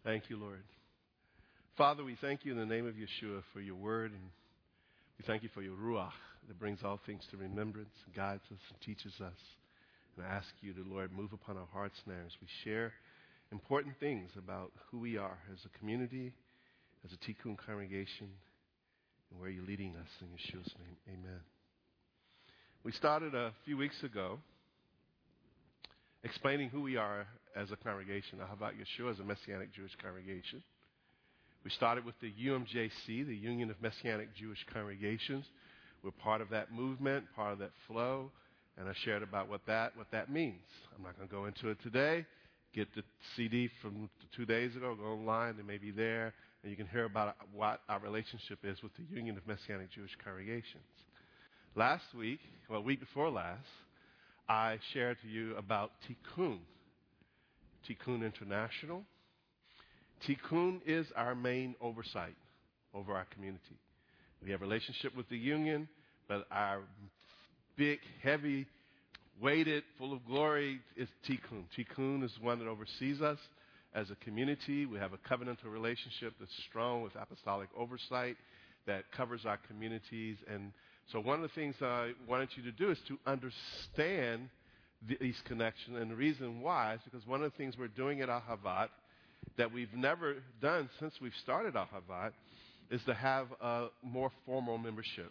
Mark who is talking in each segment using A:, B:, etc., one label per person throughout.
A: Thank you, Lord. Father, we thank you in the name of Yeshua for your word, and we thank you for your Ruach that brings all things to remembrance, guides us, and teaches us. And I ask you to, Lord, move upon our hearts now as we share important things about who we are as a community, as a Tikkun congregation, and where you're leading us. In Yeshua's name, amen. We started a few weeks ago explaining who we are as a congregation. How about Yeshua as a Messianic Jewish congregation? We started with the UMJC, the Union of Messianic Jewish Congregations. We're part of that movement, part of that flow, and I shared about what that means. I'm not going to go into it today. Get the CD from 2 days ago, go online, it may be there, and you can hear about what our relationship is with the Union of Messianic Jewish Congregations. Last week, week before last, I shared to you about Tikkun International. Tikkun is our main oversight over our community. We have a relationship with the union, but our big, heavy, weighted, full of glory is Tikkun. Tikkun is one that oversees us as a community. We have a covenantal relationship that's strong with apostolic oversight that covers our communities. And so one of the things I wanted you to do is to understand these connections. And the reason why is because one of the things we're doing at Ahavat that we've never done since we've started Ahavat is to have a more formal membership.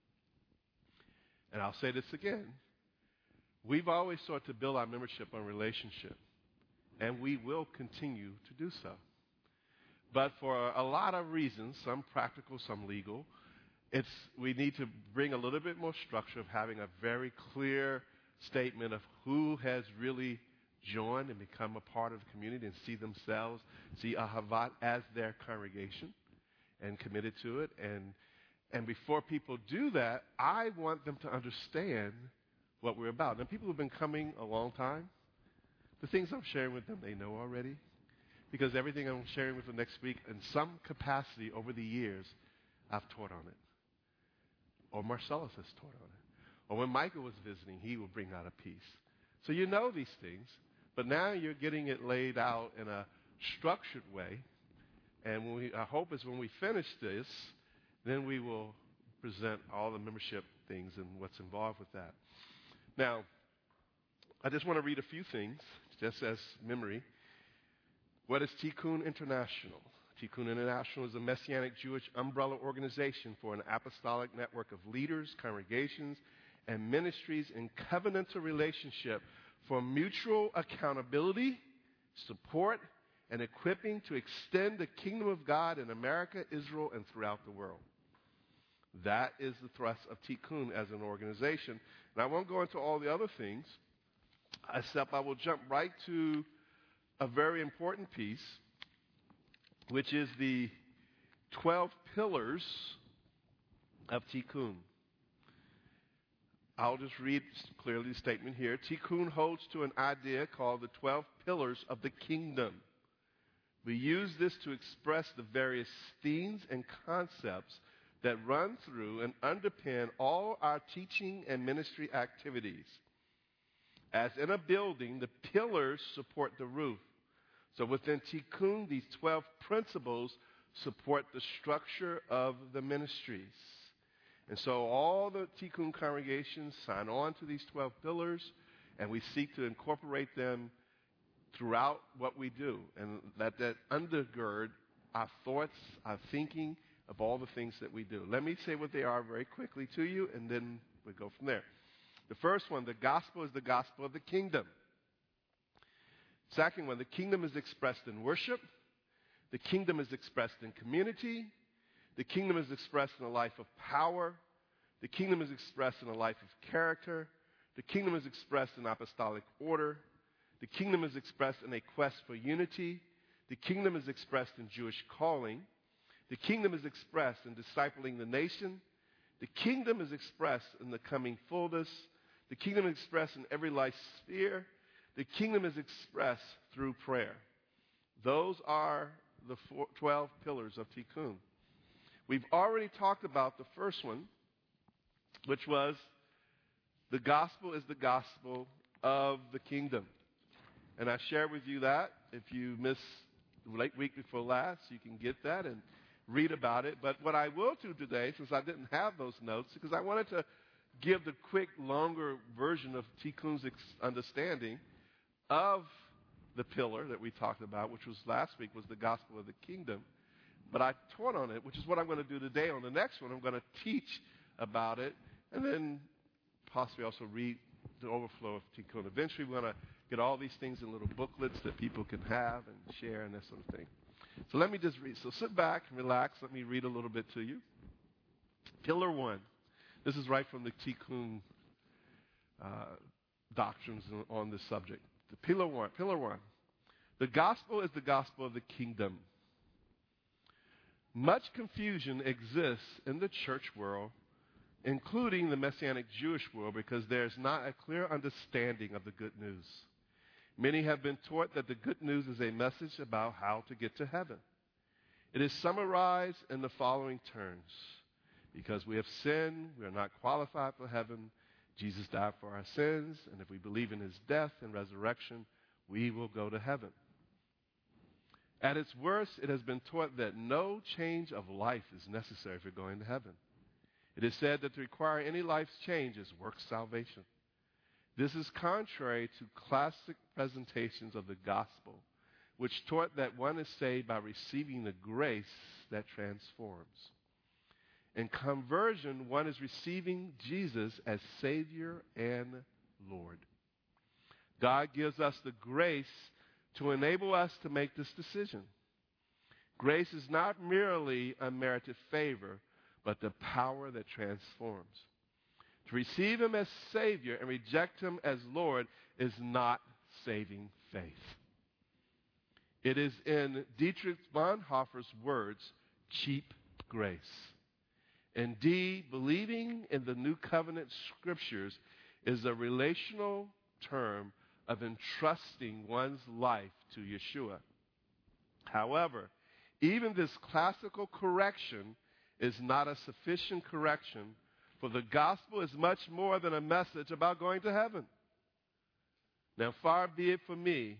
A: And I'll say this again. We've always sought to build our membership on relationship, and we will continue to do so. But for a lot of reasons, some practical, some legal, we need to bring a little bit more structure of having a very clear statement of who has really joined and become a part of the community and see Ahavat as their congregation and committed to it. And before people do that, I want them to understand what we're about. Now, people who've been coming a long time, the things I'm sharing with them, they know already. Because everything I'm sharing with them next week, in some capacity over the years, I've taught on it. Or Marcellus has taught on it. Or when Michael was visiting, he would bring out a piece. So you know these things, but now you're getting it laid out in a structured way. And our hope is when we finish this, then we will present all the membership things and what's involved with that. Now, I just want to read a few things, just as memory. What is Tikkun International? Tikkun International is a Messianic Jewish umbrella organization for an apostolic network of leaders, congregations, and ministries in covenantal relationship for mutual accountability, support, and equipping to extend the kingdom of God in America, Israel, and throughout the world. That is the thrust of Tikkun as an organization. And I won't go into all the other things, except I will jump right to a very important piece, which is the 12 pillars of Tikkun. I'll just read clearly the statement here. Tikkun holds to an idea called the 12 pillars of the kingdom. We use this to express the various themes and concepts that run through and underpin all our teaching and ministry activities. As in a building, the pillars support the roof. So within Tikkun, these 12 principles support the structure of the ministries. And so all the Tikkun congregations sign on to these 12 pillars, and we seek to incorporate them throughout what we do, and let that undergird our thoughts, our thinking of all the things that we do. Let me say what they are very quickly to you, and then we'll go from there. The first one, the gospel is the gospel of the kingdom. Second one, the kingdom is expressed in worship. The kingdom is expressed in community. The kingdom is expressed in a life of power. The kingdom is expressed in a life of character. The kingdom is expressed in apostolic order. The kingdom is expressed in a quest for unity. The kingdom is expressed in Jewish calling. The kingdom is expressed in discipling the nation. The kingdom is expressed in the coming fullness. The kingdom is expressed in every life sphere. The kingdom is expressed through prayer. Those are the 12 pillars of Tikkun. We've already talked about the first one, which was the gospel is the gospel of the kingdom. And I shared with you that. If you missed late week before last. You can get that and read about it. But what I will do today, since I didn't have those notes, because I wanted to give the quick, longer version of Tikkun's understanding of the pillar that we talked about, which was last week, was the gospel of the kingdom. But I taught on it, which is what I'm going to do today. On the next one, I'm going to teach about it and then possibly also read the overflow of Tikkun. Eventually, we're going to get all these things in little booklets that people can have and share and that sort of thing. So let me just read. So sit back and relax. Let me read a little bit to you. Pillar 1. This is right from the Tikkun doctrines on this subject. The pillar 1. Pillar 1. The gospel is the gospel of the kingdom. Much confusion exists in the church world, including the Messianic Jewish world, because there's not a clear understanding of the good news. Many have been taught that the good news is a message about how to get to heaven. It is summarized in the following terms. Because we have sinned, we are not qualified for heaven. Jesus died for our sins, and if we believe in his death and resurrection, we will go to heaven. At its worst, it has been taught that no change of life is necessary for going to heaven. It is said that to require any life's change is works salvation. This is contrary to classic presentations of the gospel, which taught that one is saved by receiving the grace that transforms. In conversion, one is receiving Jesus as Savior and Lord. God gives us the grace to enable us to make this decision. Grace is not merely unmerited favor, but the power that transforms. To receive him as Savior and reject him as Lord is not saving faith. It is, in Dietrich Bonhoeffer's words, cheap grace. Indeed, believing in the New Covenant Scriptures is a relational term of entrusting one's life to Yeshua. However, even this classical correction is not a sufficient correction, for the gospel is much more than a message about going to heaven. Now, far be it from me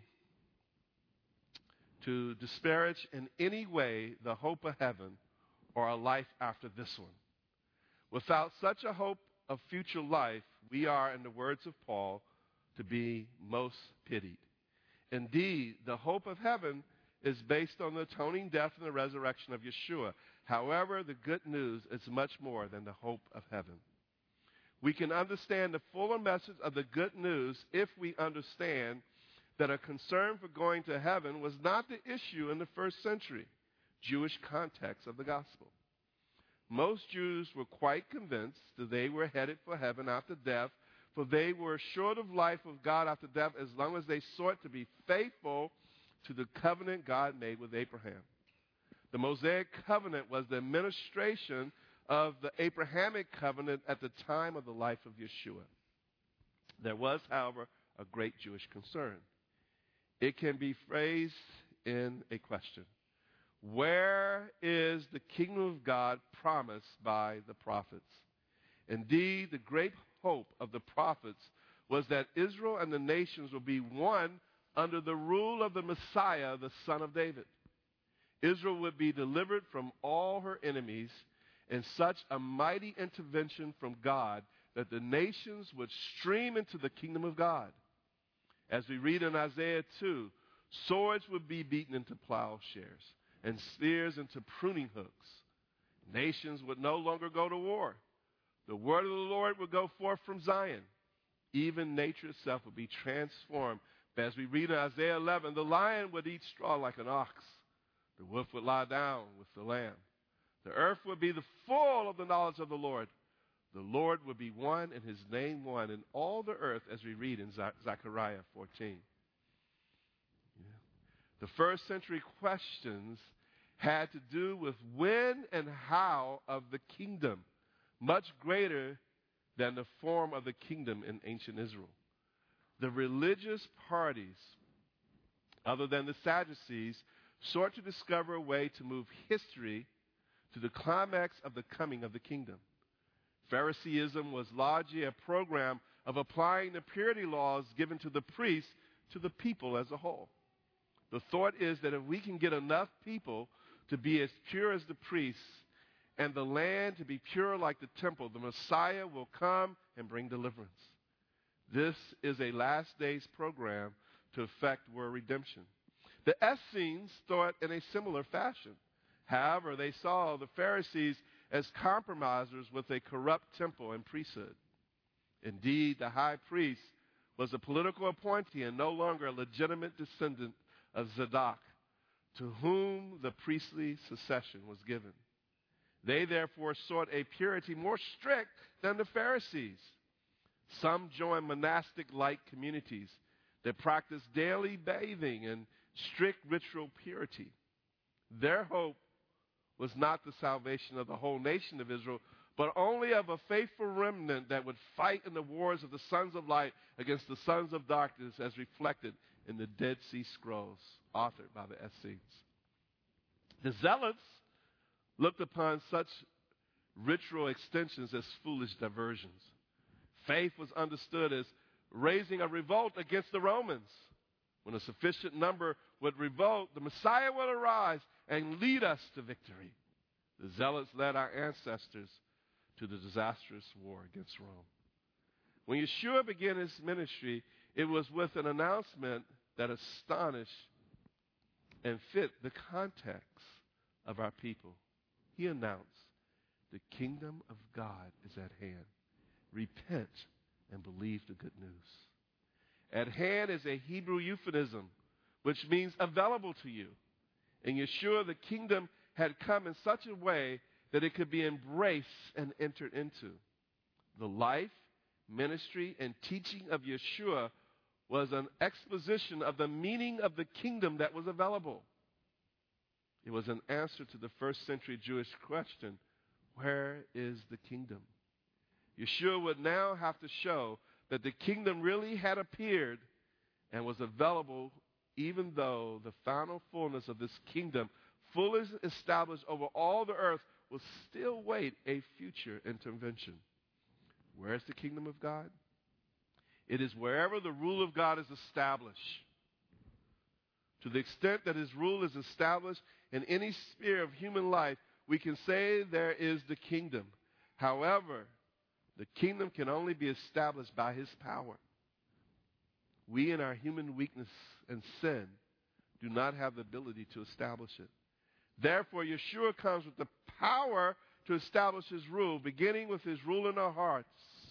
A: to disparage in any way the hope of heaven or a life after this one. Without such a hope of future life, we are, in the words of Paul, to be most pitied. Indeed, the hope of heaven is based on the atoning death and the resurrection of Yeshua. However, the good news is much more than the hope of heaven. We can understand the fuller message of the good news if we understand that a concern for going to heaven was not the issue in the first century Jewish context of the gospel. Most Jews were quite convinced that they were headed for heaven after death, for they were assured of life of God after death as long as they sought to be faithful to the covenant God made with Abraham. The Mosaic covenant was the administration of the Abrahamic covenant at the time of the life of Yeshua. There was, however, a great Jewish concern. It can be phrased in a question. Where is the kingdom of God promised by the prophets? Indeed, the great hope of the prophets was that Israel and the nations would be one under the rule of the Messiah, the Son of David. Israel would be delivered from all her enemies in such a mighty intervention from God that the nations would stream into the kingdom of God. As we read in Isaiah 2, swords would be beaten into plowshares and spears into pruning hooks. Nations would no longer go to war. The word of the Lord would go forth from Zion. Even nature itself would be transformed. But as we read in Isaiah 11, the lion would eat straw like an ox. The wolf would lie down with the lamb. The earth would be the full of the knowledge of the Lord. The Lord would be one and his name one in all the earth, as we read in Zechariah 14. The first century questions had to do with when and how of the kingdom, much greater than the form of the kingdom in ancient Israel. The religious parties, other than the Sadducees, sought to discover a way to move history to the climax of the coming of the kingdom. Phariseeism was largely a program of applying the purity laws given to the priests to the people as a whole. The thought is that if we can get enough people to be as pure as the priests and the land to be pure like the temple, the Messiah will come and bring deliverance. This is a last days program to effect world redemption. The Essenes thought in a similar fashion. However, they saw the Pharisees as compromisers with a corrupt temple and priesthood. Indeed, the high priest was a political appointee and no longer a legitimate descendant of Zadok, to whom the priestly succession was given. They therefore sought a purity more strict than the Pharisees. Some joined monastic-like communities that practiced daily bathing and strict ritual purity. Their hope was not the salvation of the whole nation of Israel, but only of a faithful remnant that would fight in the wars of the sons of light against the sons of darkness, as reflected in the Dead Sea Scrolls, authored by the Essenes. The Zealots looked upon such ritual extensions as foolish diversions. Faith was understood as raising a revolt against the Romans. When a sufficient number would revolt, the Messiah would arise and lead us to victory. The Zealots led our ancestors to the disastrous war against Rome. When Yeshua began his ministry, it was with an announcement that astonished and fit the context of our people. He announced, "The kingdom of God is at hand. Repent and believe the good news." At hand is a Hebrew euphemism, which means available to you. In Yeshua, the kingdom had come in such a way that it could be embraced and entered into. The life, ministry, and teaching of Yeshua was an exposition of the meaning of the kingdom that was available. It was an answer to the first century Jewish question, where is the kingdom? Yeshua would now have to show that the kingdom really had appeared and was available, even though the final fullness of this kingdom, fully established over all the earth, will still wait a future intervention. Where is the kingdom of God? It is wherever the rule of God is established. To the extent that his rule is established in any sphere of human life, we can say there is the kingdom. However, the kingdom can only be established by his power. We, in our human weakness and sin, do not have the ability to establish it. Therefore, Yeshua comes with the power to establish his rule, beginning with his rule in our hearts.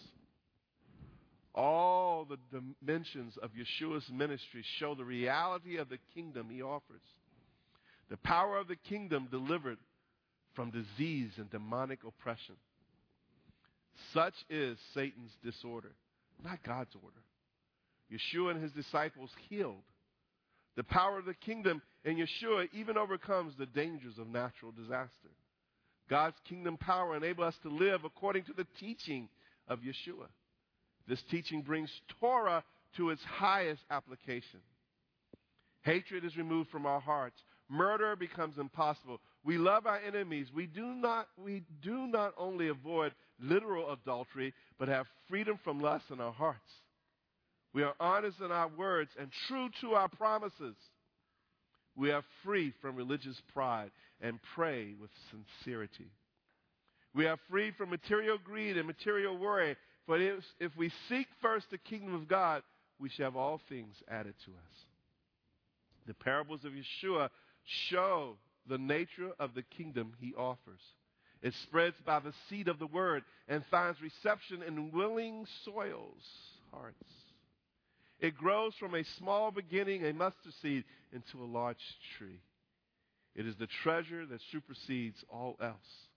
A: All the dimensions of Yeshua's ministry show the reality of the kingdom he offers. The power of the kingdom delivered from disease and demonic oppression. Such is Satan's disorder, not God's order. Yeshua and his disciples healed. The power of the kingdom in Yeshua even overcomes the dangers of natural disaster. God's kingdom power enables us to live according to the teaching of Yeshua. This teaching brings Torah to its highest application. Hatred is removed from our hearts. Murder becomes impossible. We love our enemies. We do not only avoid literal adultery, but have freedom from lust in our hearts. We are honest in our words and true to our promises. We are free from religious pride and pray with sincerity. We are free from material greed and material worry. For if we seek first the kingdom of God, we shall have all things added to us. The parables of Yeshua show the nature of the kingdom he offers. It spreads by the seed of the word and finds reception in willing soils, hearts. It grows from a small beginning, a mustard seed, into a large tree. It is the treasure that supersedes all else.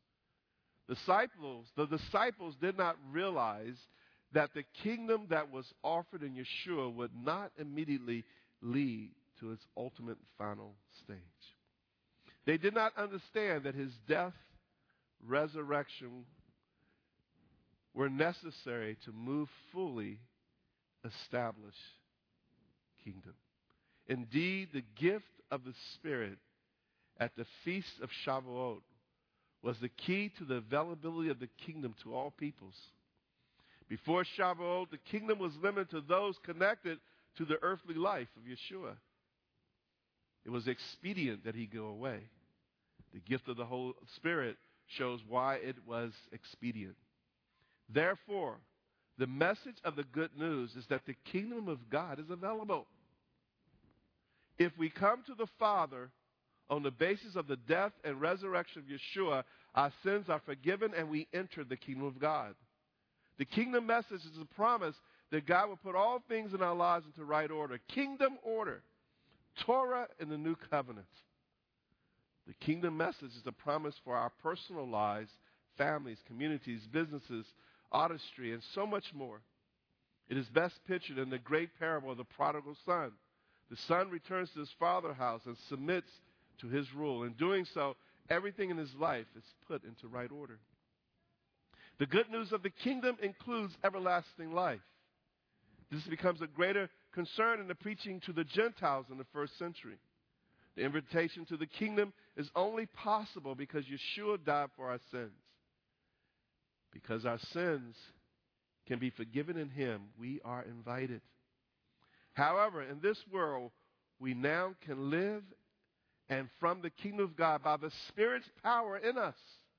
A: The disciples did not realize that the kingdom that was offered in Yeshua would not immediately lead to its ultimate final stage. They did not understand that his death, resurrection were necessary to move fully establish kingdom. Indeed, the gift of the Spirit at the Feast of Shavuot was the key to the availability of the kingdom to all peoples. Before Shavuot, the kingdom was limited to those connected to the earthly life of Yeshua. It was expedient that he go away. The gift of the Holy Spirit shows why it was expedient. Therefore, the message of the good news is that the kingdom of God is available. If we come to the Father on the basis of the death and resurrection of Yeshua, our sins are forgiven and we enter the kingdom of God. The kingdom message is a promise that God will put all things in our lives into right order. Kingdom order. Torah in the new covenant. The kingdom message is a promise for our personal lives, families, communities, businesses, artistry, and so much more. It is best pictured in the great parable of the prodigal son. The son returns to his father's house and submits to his rule. In doing so, everything in his life is put into right order. The good news of the kingdom includes everlasting life. This becomes a greater concern in the preaching to the Gentiles in the first century. The invitation to the kingdom is only possible because Yeshua died for our sins. Because our sins can be forgiven in him, we are invited. However, in this world, we now can live and from the kingdom of God by the Spirit's power in us.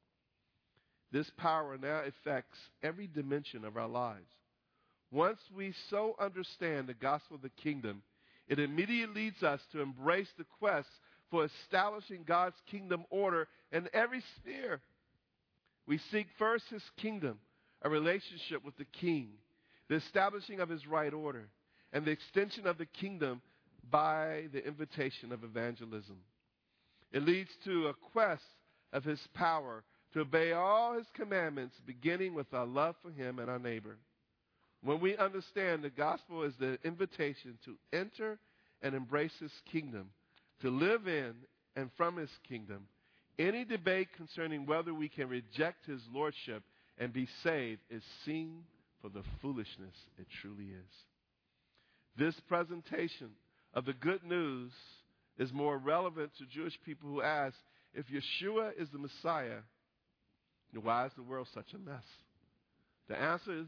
A: This power now affects every dimension of our lives. Once we so understand the gospel of the kingdom, it immediately leads us to embrace the quest for establishing God's kingdom order in every sphere. We seek first his kingdom, a relationship with the king, the establishing of his right order, and the extension of the kingdom by the invitation of evangelism. It leads to a quest of his power to obey all his commandments, beginning with our love for him and our neighbor. When we understand the gospel is the invitation to enter and embrace his kingdom, to live in and from his kingdom, any debate concerning whether we can reject his lordship and be saved is seen for the foolishness it truly is. This presentation of the good news is more relevant to Jewish people who ask, if Yeshua is the Messiah, then why is the world such a mess? The answer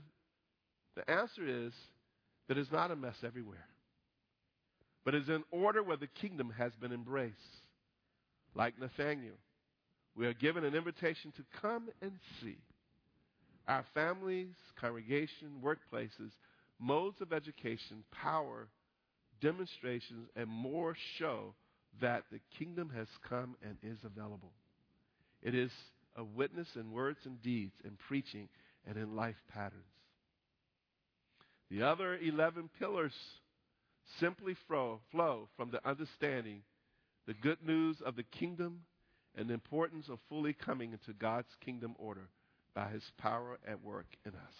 A: is that it's not a mess everywhere, but it's in order where the kingdom has been embraced. Like Nathanael, we are given an invitation to come and see. Our families, congregation, workplaces, modes of education, power, demonstrations, and more show that the kingdom has come and is available. It is a witness in words and deeds, in preaching, and in life patterns. The other 11 pillars simply flow from the understanding the good news of the kingdom and the importance of fully coming into God's kingdom order by his power at work in us.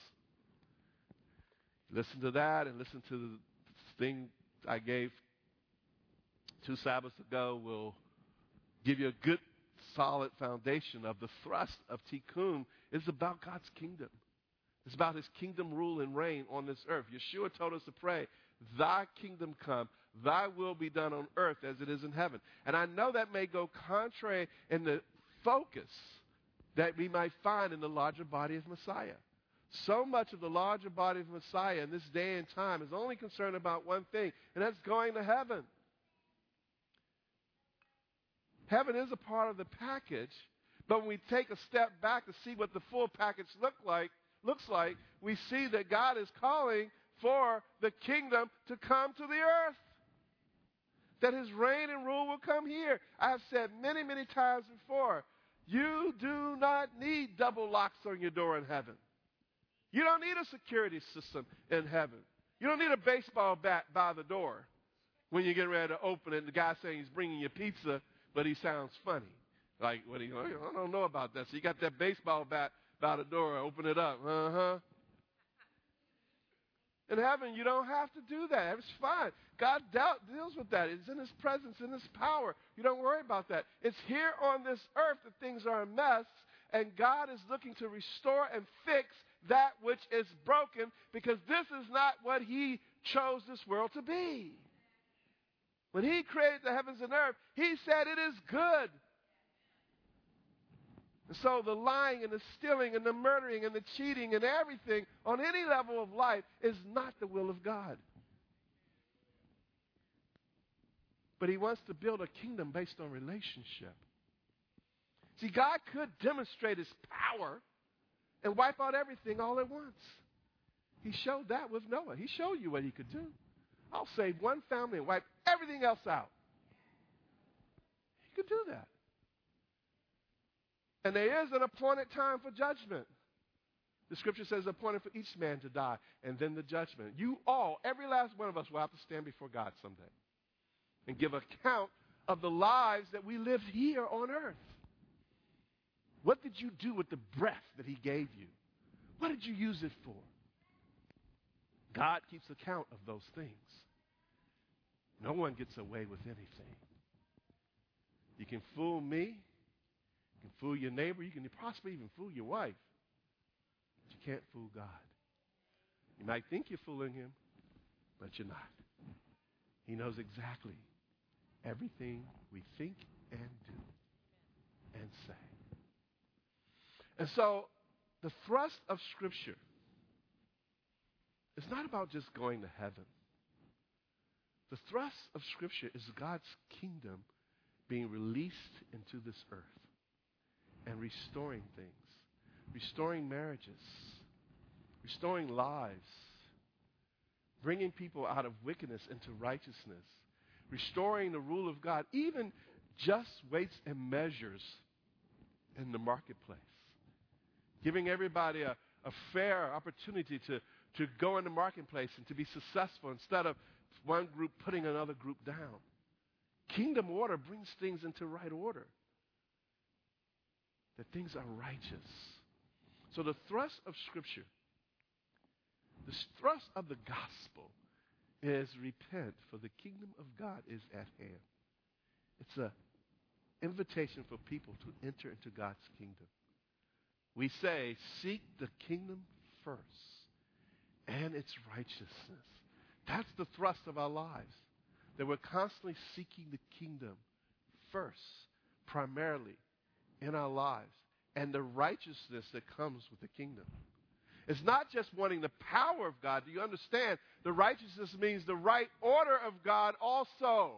A: Listen to that and listen to the thing I gave 2 Sabbaths ago will give you a good, solid foundation of the thrust of Tikkun is about God's kingdom. It's about his kingdom rule and reign on this earth. Yeshua told us to pray, thy kingdom come, thy will be done on earth as it is in heaven. And I know that may go contrary in the focus that we might find in the larger body of Messiah. So much of the larger body of Messiah in this day and time is only concerned about one thing, and that's going to heaven. Heaven is a part of the package, but when we take a step back to see what the full package looks like, we see that God is calling for the kingdom to come to the earth. That his reign and rule will come here. I have said many, many times before, you do not need double locks on your door in heaven. You don't need a security system in heaven. You don't need a baseball bat by the door when you get ready to open it and the guy saying he's bringing you pizza, but he sounds funny. Like, what I don't know about that. So you got that baseball bat by the door, open it up. In heaven, you don't have to do that. It's fine. God deals with that. It's in his presence, in his power. You don't worry about that. It's here on this earth that things are a mess, and God is looking to restore and fix that which is broken, because this is not what he chose this world to be. When he created the heavens and earth, he said it is good. And so the lying and the stealing and the murdering and the cheating and everything on any level of life is not the will of God. But he wants to build a kingdom based on relationship. See, God could demonstrate his power and wipe out everything all at once. He showed that with Noah. He showed you what he could do. I'll save one family and wipe everything else out. He could do that. And there is an appointed time for judgment. The scripture says appointed for each man to die, and then the judgment. You all, every last one of us, will have to stand before God someday and give account of the lives that we lived here on earth. What did you do with the breath that he gave you? What did you use it for? God keeps account of those things. No one gets away with anything. You can fool me. You can fool your neighbor. You can possibly even fool your wife. But you can't fool God. You might think you're fooling him, but you're not. He knows exactly everything we think and do and say. And so the thrust of Scripture is not about just going to heaven. The thrust of Scripture is God's kingdom being released into this earth and restoring things, restoring marriages, restoring lives, bringing people out of wickedness into righteousness, restoring the rule of God, even just weights and measures in the marketplace, giving everybody a fair opportunity to go in the marketplace and to be successful instead of one group putting another group down. Kingdom order brings things into right order, that things are righteous. So the thrust of Scripture, the thrust of the gospel is repent, for the kingdom of God is at hand. It's an invitation for people to enter into God's kingdom. We say, seek the kingdom first and its righteousness. That's the thrust of our lives, that we're constantly seeking the kingdom first, primarily in our lives, and the righteousness that comes with the kingdom. It's not just wanting the power of God. Do you understand? The righteousness means the right order of God also.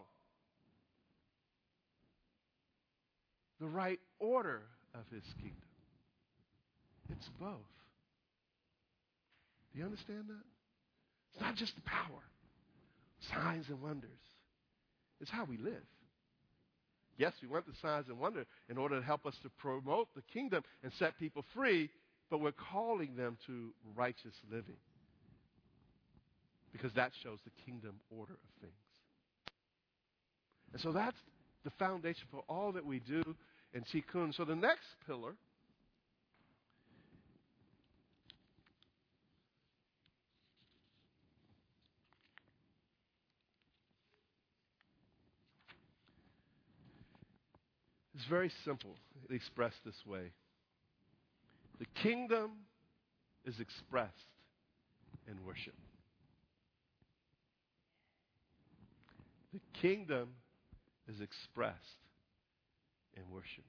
A: The right order of his kingdom. It's both. Do you understand that? It's not just the power, signs and wonders. It's how we live. Yes, we want the signs and wonders in order to help us to promote the kingdom and set people free, but we're calling them to righteous living because that shows the kingdom order of things. And so that's the foundation for all that we do in Tikkun. So the next pillar is very simple, expressed this way. The kingdom is expressed in worship. The kingdom is expressed in worship.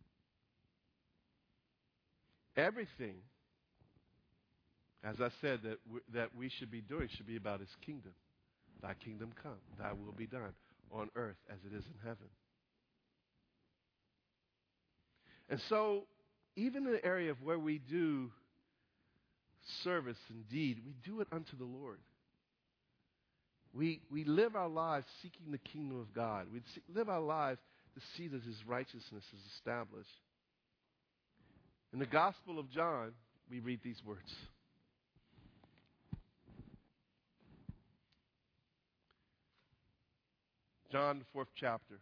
A: Everything, as I said, that we should be doing should be about his kingdom. Thy kingdom come, thy will be done on earth as it is in heaven. And so, even in the area of where we do service indeed, we do it unto the Lord. We live our lives seeking the kingdom of God. We live our lives to see that his righteousness is established. In the Gospel of John, we read these words. John, the 4th chapter.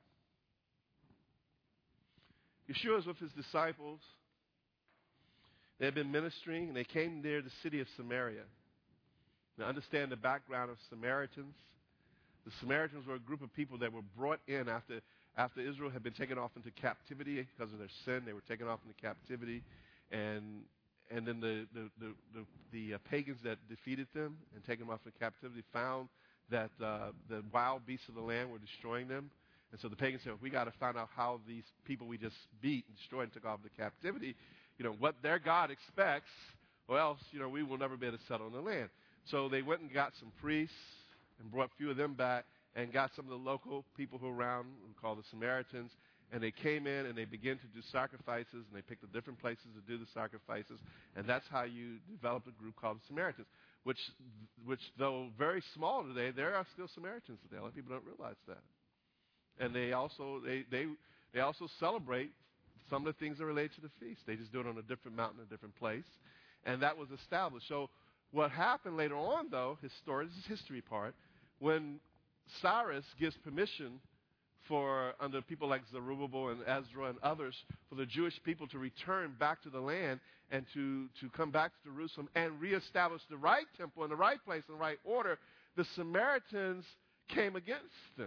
A: Yeshua was with his disciples. They had been ministering, and they came near the city of Samaria. Now, understand the background of Samaritans. The Samaritans were a group of people that were brought in after Israel had been taken off into captivity because of their sin. They were taken off into captivity, and then the pagans that defeated them and taken them off into captivity found that the wild beasts of the land were destroying them. And so the pagans said, we got to find out how these people we just beat and destroyed and took off into captivity, what their God expects, or else, we will never be able to settle in the land. So they went and got some priests and brought a few of them back and got some of the local people who were around, who called the Samaritans, and they came in and they began to do sacrifices, and they picked the different places to do the sacrifices, and that's how you developed a group called the Samaritans, which though very small today, there are still Samaritans today. A lot of people don't realize that. And they also celebrate some of the things that relate to the feast. They just do it on a different mountain, a different place, and that was established. So what happened later on, though, this is history part, when Cyrus gives permission for, under people like Zerubbabel and Ezra and others, for the Jewish people to return back to the land and to come back to Jerusalem and reestablish the right temple in the right place in the right order, the Samaritans came against them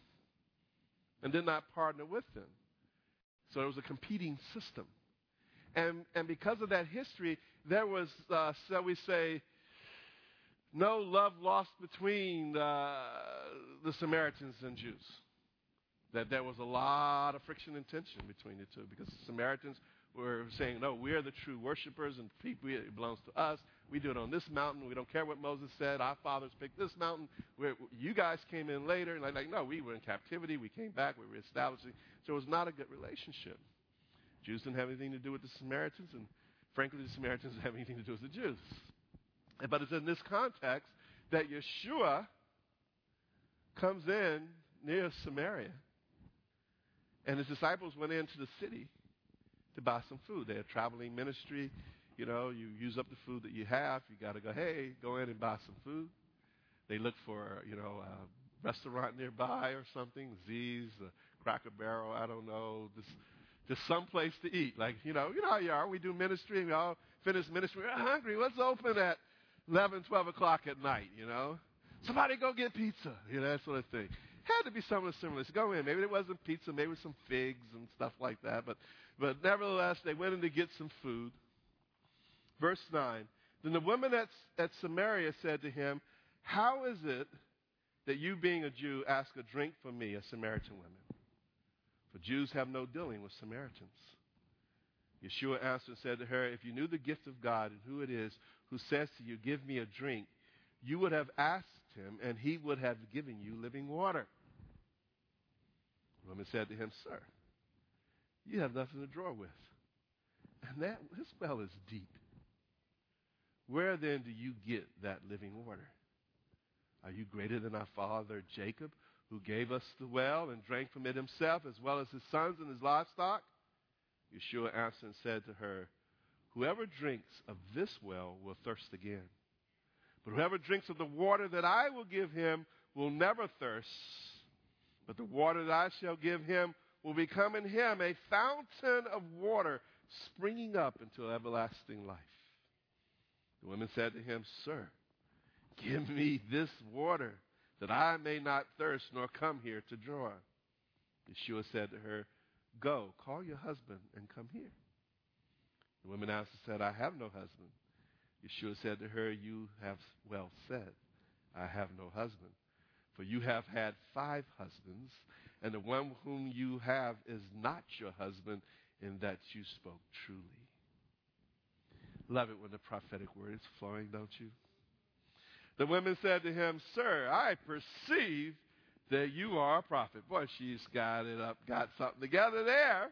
A: and did not partner with them. So it was a competing system. And because of that history, there was, shall we say, no love lost between the Samaritans and Jews. That there was a lot of friction and tension between the two, because the Samaritans were saying, no, we're the true worshipers, and it belongs to us. We do it on this mountain. We don't care what Moses said. Our fathers picked this mountain. You guys came in later. And like, no, we were in captivity. We came back. We were reestablishing. So it was not a good relationship. Jews didn't have anything to do with the Samaritans, and frankly, the Samaritans didn't have anything to do with the Jews. But it's in this context that Yeshua comes in near Samaria, and his disciples went into the city to buy some food. They're a traveling ministry. You know, you use up the food that you have. You got to go in and buy some food. They look for, a restaurant nearby or something, Z's, Cracker Barrel, I don't know, just some place to eat. Like, you know how you are. We do ministry, and we all finish ministry. We're hungry. What's open at 11, 12 o'clock at night, Somebody go get pizza, that sort of thing. Had to be something similar. So go in. Maybe it wasn't pizza. Maybe it was some figs and stuff like that. But nevertheless, they went in to get some food. Verse 9. Then the woman at Samaria said to him, how is it that you, being a Jew, ask a drink from me, a Samaritan woman? For Jews have no dealing with Samaritans. Yeshua answered and said to her, if you knew the gift of God and who it is who says to you, give me a drink, you would have asked him, and he would have given you living water. The woman said to him, sir, you have nothing to draw with, and this well is deep. Where then do you get that living water? Are you greater than our father Jacob, who gave us the well and drank from it himself, as well as his sons and his livestock? Yeshua answered and said to her, whoever drinks of this well will thirst again. But whoever drinks of the water that I will give him will never thirst. But the water that I shall give him will become in him a fountain of water springing up into everlasting life. The woman said to him, sir, give me this water that I may not thirst nor come here to draw. Yeshua said to her, go, call your husband and come here. The woman answered and said, I have no husband. Yeshua said to her, you have well said, I have no husband. For you have had 5 husbands, and the one whom you have is not your husband, in that you spoke truly. Love it when the prophetic word is flowing, don't you? The women said to him, sir, I perceive that you are a prophet. Boy, she's got something together there.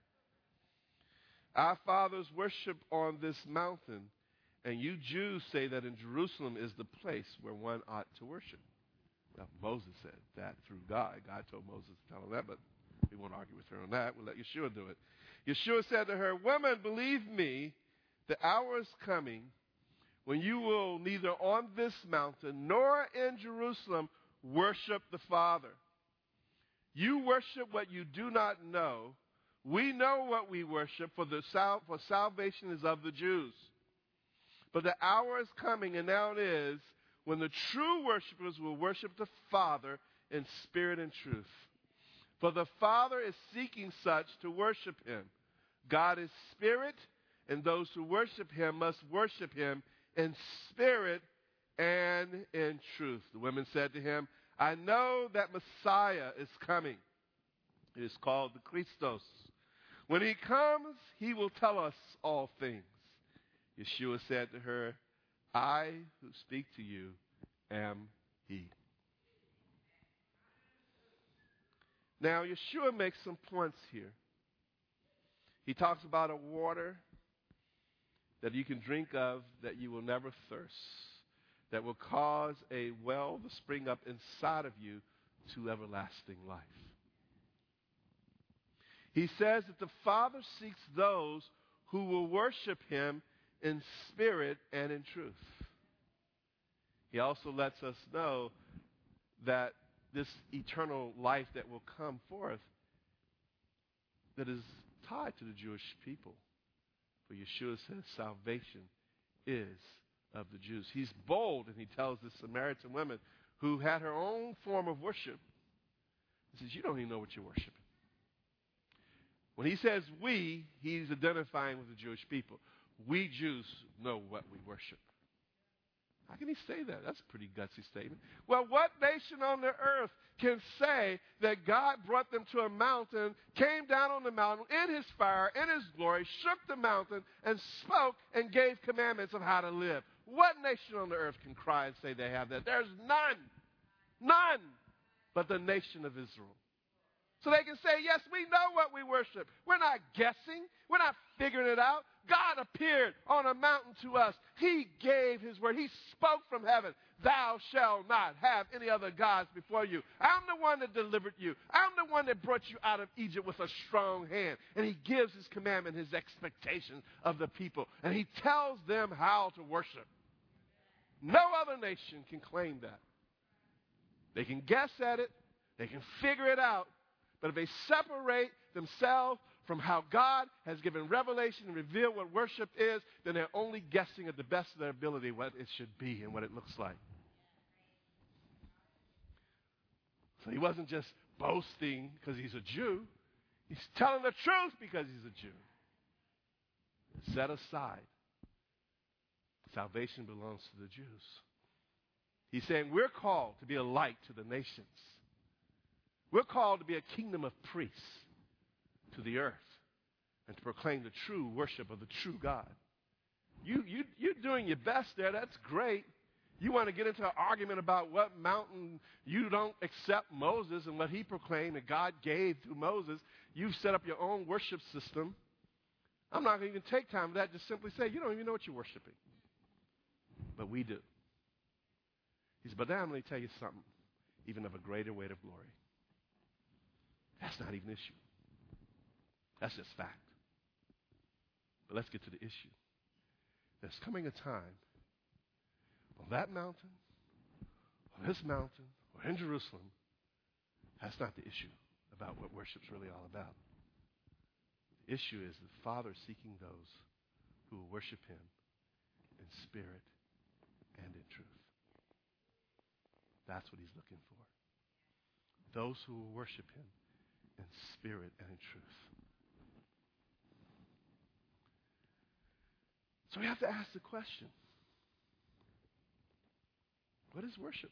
A: Our fathers worship on this mountain, and you Jews say that in Jerusalem is the place where one ought to worship. Now, Moses said that through God. God told Moses to tell him that, but we won't argue with her on that. We'll let Yeshua do it. Yeshua said to her, woman, believe me, the hour is coming when you will neither on this mountain nor in Jerusalem worship the Father. You worship what you do not know. We know what we worship, for salvation is of the Jews. But the hour is coming, and now it is, when the true worshipers will worship the Father in spirit and truth. For the Father is seeking such to worship him. God is spirit, and those who worship him must worship him in spirit and in truth. The women said to him, I know that Messiah is coming. It is called the Christos. When he comes, he will tell us all things. Yeshua said to her, I who speak to you am he. Now, Yeshua makes some points here. He talks about a water that you can drink of that you will never thirst, that will cause a well to spring up inside of you to everlasting life. He says that the Father seeks those who will worship him in spirit and in truth. He also lets us know that this eternal life that will come forth that is tied to the Jewish people. For Yeshua says salvation is of the Jews. He's bold, and he tells this Samaritan woman who had her own form of worship. He says, you don't even know what you're worshiping. When he says we, he's identifying with the Jewish people. We Jews know what we worship. How can he say that? That's a pretty gutsy statement. Well, what nation on the earth can say that God brought them to a mountain, came down on the mountain in his fire, in his glory, shook the mountain, and spoke and gave commandments of how to live? What nation on the earth can cry and say they have that? There's none. None but the nation of Israel. So they can say, yes, we know what we worship. We're not guessing. We're not figuring it out. God appeared on a mountain to us. He gave his word. He spoke from heaven. Thou shalt not have any other gods before you. I'm the one that delivered you. I'm the one that brought you out of Egypt with a strong hand. And he gives his commandment, his expectation of the people. And he tells them how to worship. No other nation can claim that. They can guess at it. They can figure it out. But if they separate themselves from how God has given revelation and revealed what worship is, then they're only guessing at the best of their ability what it should be and what it looks like. So he wasn't just boasting because he's a Jew. He's telling the truth because he's a Jew. Set aside. Salvation belongs to the Jews. He's saying we're called to be a light to the nations. We're called to be a kingdom of priests to the earth and to proclaim the true worship of the true God. You're doing your best there. That's great. You want to get into an argument about what mountain you don't accept Moses and what he proclaimed and God gave through Moses. You've set up your own worship system. I'm not going to even take time for that. Just simply say, you don't even know what you're worshiping. But we do. He said, but now I'm going to tell you something, even of a greater weight of glory. That's not even an issue. That's just fact. But let's get to the issue. There's coming a time on that mountain, on this mountain, or in Jerusalem, that's not the issue about what worship's really all about. The issue is the Father seeking those who will worship him in spirit and in truth. That's what he's looking for. Those who will worship him in spirit and in truth. So we have to ask the question, what is worship?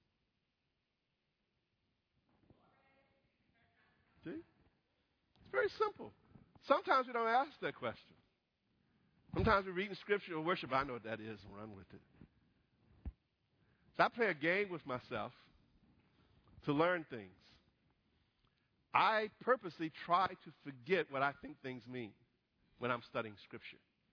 A: See? It's very simple. Sometimes we don't ask that question. Sometimes we read in Scripture or worship, I know what that is, and run with it. So I play a game with myself to learn things. I purposely try to forget what I think things mean when I'm studying Scripture.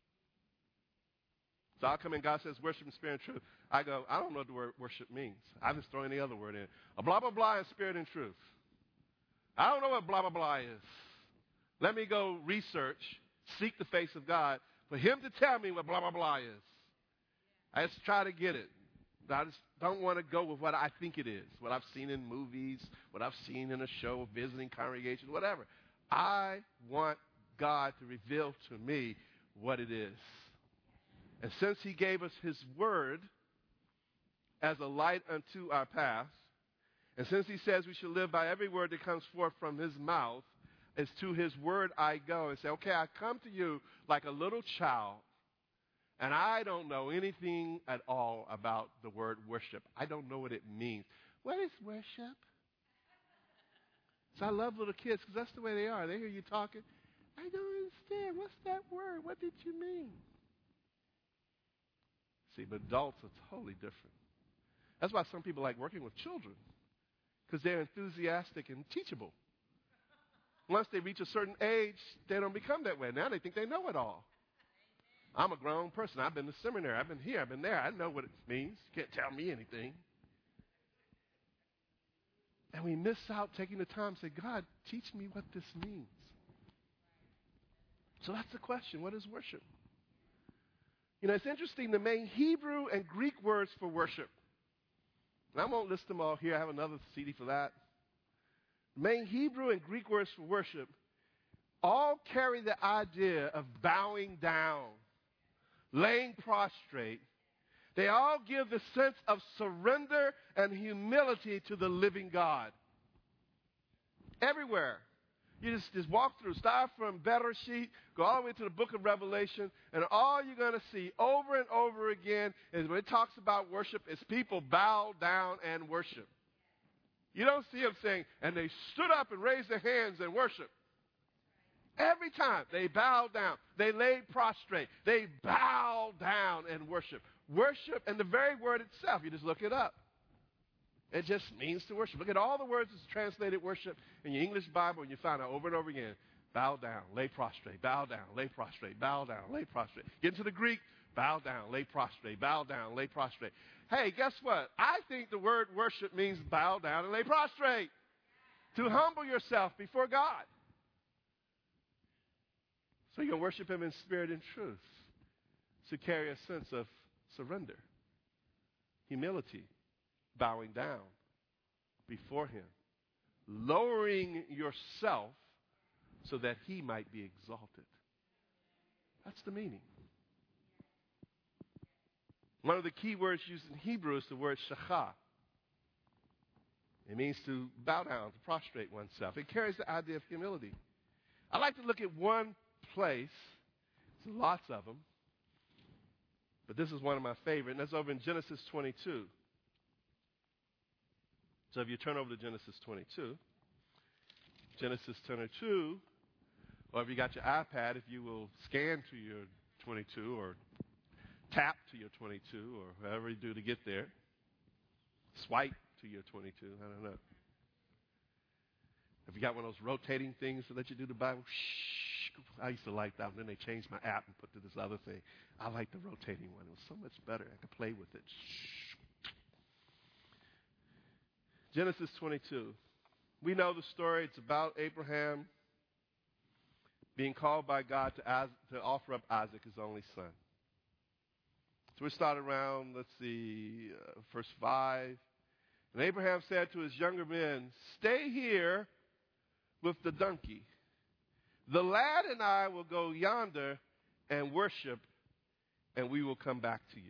A: So I'll come in, God says, worship in spirit and truth. I go, I don't know what the word worship means. I just throw any other word in. A blah, blah, blah is spirit and truth. I don't know what blah, blah, blah is. Let me go research, seek the face of God, for him to tell me what blah, blah, blah is. I just try to get it. I just don't want to go with what I think it is, what I've seen in movies, what I've seen in a show, visiting congregations, whatever. I want God to reveal to me what it is. And since he gave us his word as a light unto our path, and since he says we should live by every word that comes forth from his mouth, it's to his word I go and say, okay, I come to you like a little child, and I don't know anything at all about the word worship. I don't know what it means. What is worship? So I love little kids because that's the way they are. They hear you talking. I don't understand. What's that word? What did you mean? See, but adults are totally different. That's why some people like working with children, because they're enthusiastic and teachable. Once they reach a certain age, they don't become that way. Now they think they know it all. I'm a grown person. I've been to seminary. I've been here. I've been there. I know what it means. You can't tell me anything. And we miss out taking the time to say, God, teach me what this means. So that's the question. What is worship? You know, it's interesting. The main Hebrew and Greek words for worship, and I won't list them all here. I have another CD for that. The main Hebrew and Greek words for worship all carry the idea of bowing down, laying prostrate. They all give the sense of surrender and humility to the living God. Everywhere. You just walk through, start from Bereshit, go all the way to the book of Revelation, and all you're going to see over and over again is when it talks about worship, is people bow down and worship. You don't see them saying, and they stood up and raised their hands and worship. Every time they bow down, they lay prostrate, they bow down and worship. Worship, and the very word itself, you just look it up. It just means to worship. Look at all the words that's translated worship in your English Bible, and you find out over and over again, bow down, lay prostrate, bow down, lay prostrate, bow down, lay prostrate. Get into the Greek, bow down, lay prostrate, bow down, lay prostrate. Hey, guess what? I think the word worship means bow down and lay prostrate. To humble yourself before God. So you can worship him in spirit and truth. To carry a sense of surrender, humility, bowing down before him, lowering yourself so that he might be exalted. That's the meaning. One of the key words used in Hebrew is the word shachah. It means to bow down, to prostrate oneself. It carries the idea of humility. I like to look at one place. There's lots of them. But this is one of my favorite, and that's over in Genesis 22. So if you turn over to Genesis 22, or if you got your iPad, if you will scan to your 22 or tap to your 22 or however you do to get there, swipe to your 22, I don't know. If you got one of those rotating things that let you do the Bible, I used to like that one. Then they changed my app and put to this other thing. I like the rotating one. It was so much better. I could play with it. Genesis 22. We know the story. It's about Abraham being called by God to offer up Isaac, his only son. So we start around, verse 5. And Abraham said to his younger men, "Stay here with the donkey. The lad and I will go yonder and worship, and we will come back to you."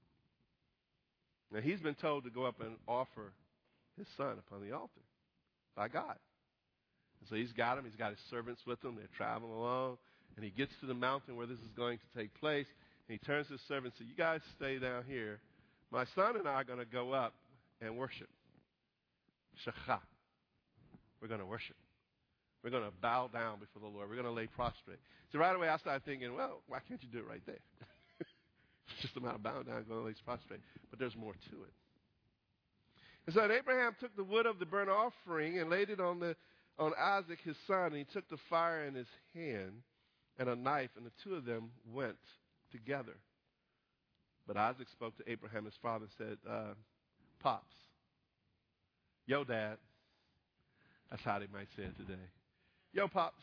A: Now, he's been told to go up and offer his son upon the altar by God. And so he's got him. He's got his servants with him. They're traveling along. And he gets to the mountain where this is going to take place. And he turns to his servants and says, "You guys stay down here. My son and I are going to go up and worship. Shachah. We're going to worship. We're going to bow down before the Lord. We're going to lay prostrate." So right away I started thinking, well, why can't you do it right there? It's just a matter of bowing down and going to lay prostrate. But there's more to it. And so Abraham took the wood of the burnt offering and laid it on Isaac his son. And he took the fire in his hand and a knife, and the two of them went together. But Isaac spoke to Abraham his father and said, "Pops, yo, Dad." That's how they might say it today. "Yo, Pops."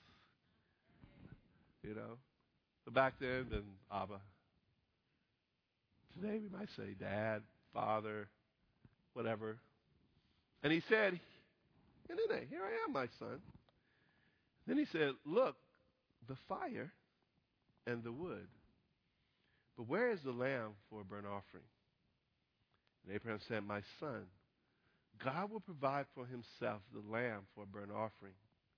A: You know. But back then Abba. Today we might say Dad, Father, whatever. And he said, "Here I am, my son." Then he said, "Look, the fire and the wood. But where is the lamb for a burnt offering?" And Abraham said, "My son, God will provide for himself the lamb for a burnt offering."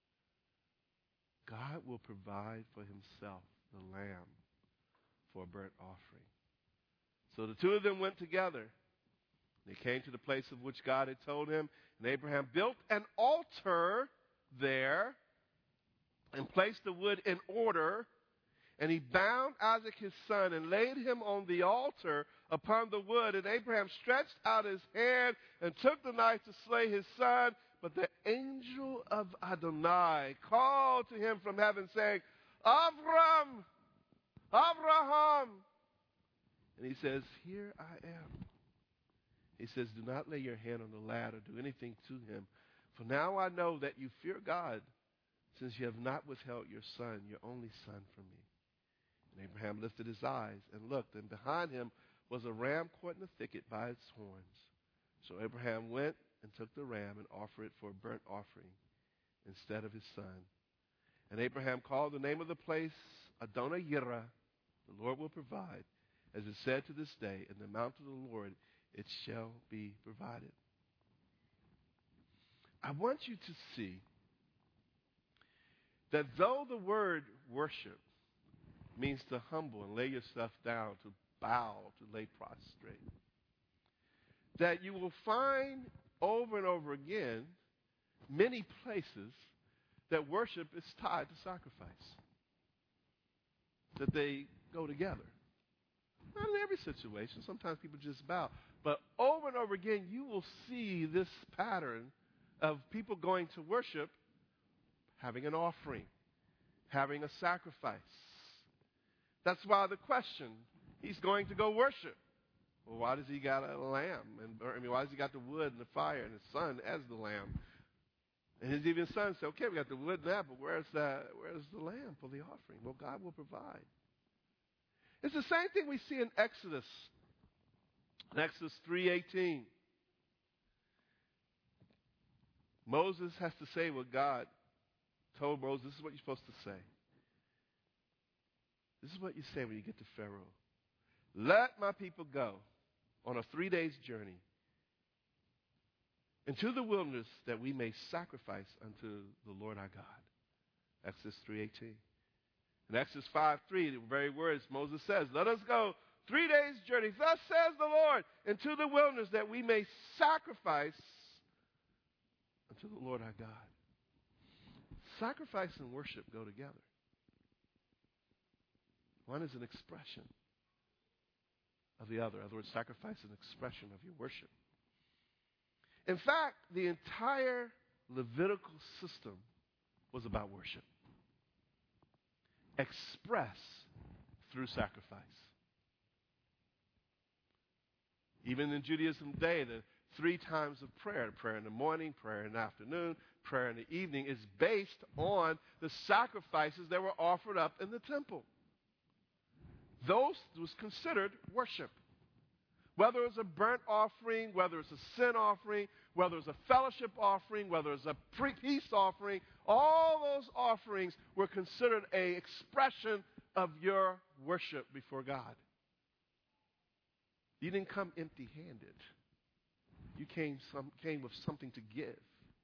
A: God will provide for himself the lamb for a burnt offering. So the two of them went together. They came to the place of which God had told him, and Abraham built an altar there and placed the wood in order And he bound Isaac his son and laid him on the altar upon the wood. And Abraham stretched out his hand and took the knife to slay his son. But the angel of Adonai called to him from heaven, saying, Avram, Abraham. And he says, Here I am. He says, Do not lay your hand on the lad or do anything to him. For now I know that you fear God, since you have not withheld your son, your only son, from me. And Abraham lifted his eyes and looked, and behind him was a ram caught in the thicket by its horns. So Abraham went and took the ram and offered it for a burnt offering instead of his son. And Abraham called the name of the place Adonai Yireh, the Lord will provide. As it said to this day, in the mount of the Lord it shall be provided. I want you to see that though the word worship means to humble and lay yourself down, to bow, to lay prostrate, that you will find over and over again many places that worship is tied to sacrifice, that they go together. Not in every situation. Sometimes people just bow. But over and over again, you will see this pattern of people going to worship, having an offering, having a sacrifice. That's why the question, he's going to go worship. Well, why does he got a lamb? Why does he got the wood and the fire and his son as the lamb? And his even son said, okay, we got the wood and that, but where's the lamb for the offering? Well, God will provide. It's the same thing we see in Exodus. In Exodus 3:18. Moses has to say what God told Moses. This is what you're supposed to say. This is what you say when you get to Pharaoh. Let my people go on a 3-day journey into the wilderness that we may sacrifice unto the Lord our God. Exodus 3:18. In Exodus 5:3, the very words Moses says, let us go 3 days journey. Thus says the Lord, into the wilderness that we may sacrifice unto the Lord our God. Sacrifice and worship go together. One is an expression of the other. In other words, sacrifice is an expression of your worship. In fact, the entire Levitical system was about worship, expressed through sacrifice. Even in Judaism today, the 3 times of prayer in the morning, prayer in the afternoon, prayer in the evening, is based on the sacrifices that were offered up in the temple. Those was considered worship. Whether it's a burnt offering, whether it's a sin offering, whether it's a fellowship offering, whether it's a peace offering, all those offerings were considered an expression of your worship before God. You didn't come empty-handed. You came with something to give.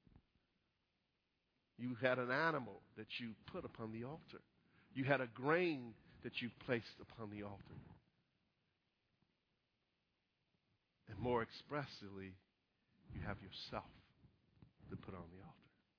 A: You had an animal that you put upon the altar. You had a grain that you placed upon the altar. And more expressively, you have yourself to put on the altar.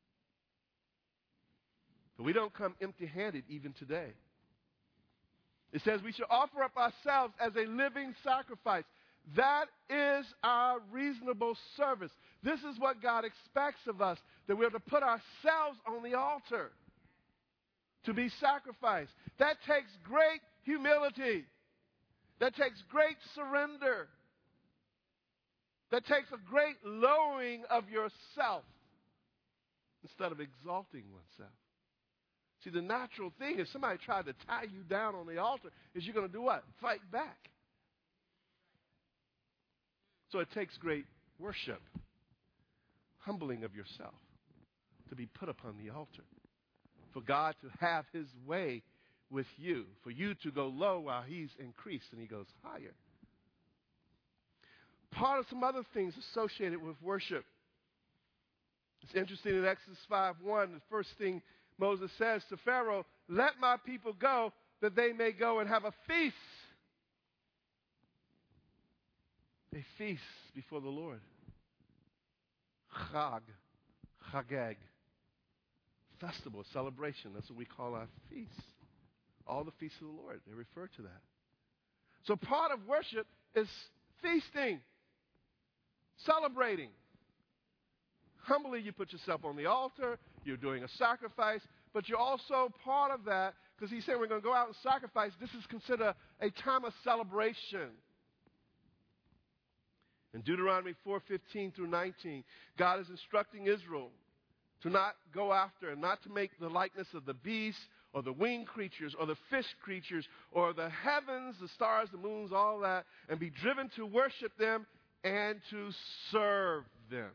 A: But we don't come empty-handed even today. It says we should offer up ourselves as a living sacrifice. That is our reasonable service. This is what God expects of us, that we have to put ourselves on the altar to be sacrificed. That takes great humility. That takes great surrender. That takes a great lowering of yourself instead of exalting oneself. See, the natural thing is somebody tried to tie you down on the altar, is you're going to do what? Fight back. So it takes great worship, humbling of yourself, to be put upon the altar. For God to have his way with you, for you to go low while he's increased and he goes higher. Part of some other things associated with worship. It's interesting in Exodus 5:1, the first thing Moses says to Pharaoh, let my people go that they may go and have a feast. A feast before the Lord. Chagag. Festival, celebration. That's what we call our feast. All the feasts of the Lord, they refer to that. So part of worship is feasting, celebrating. Humbly, you put yourself on the altar. You're doing a sacrifice. But you're also part of that, because he said we're going to go out and sacrifice. This is considered a time of celebration. In Deuteronomy 4:15 through 19, God is instructing Israel to not go after and not to make the likeness of the beast or the winged creatures or the fish creatures or the heavens, the stars, the moons, all that, and be driven to worship them and to serve them.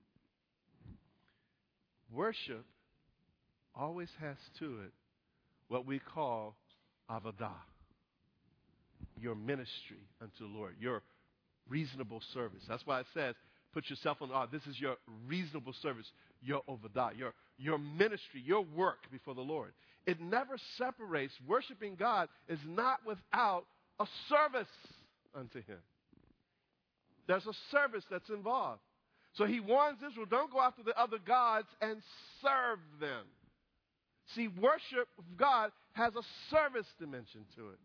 A: Worship always has to it what we call avodah, your ministry unto the Lord, your reasonable service. That's why it says, put yourself on, this is your reasonable service, your avodah, your ministry, your work before the Lord. It never separates. Worshiping God is not without a service unto him. There's a service that's involved. So he warns Israel, don't go after the other gods and serve them. See, worship of God has a service dimension to it.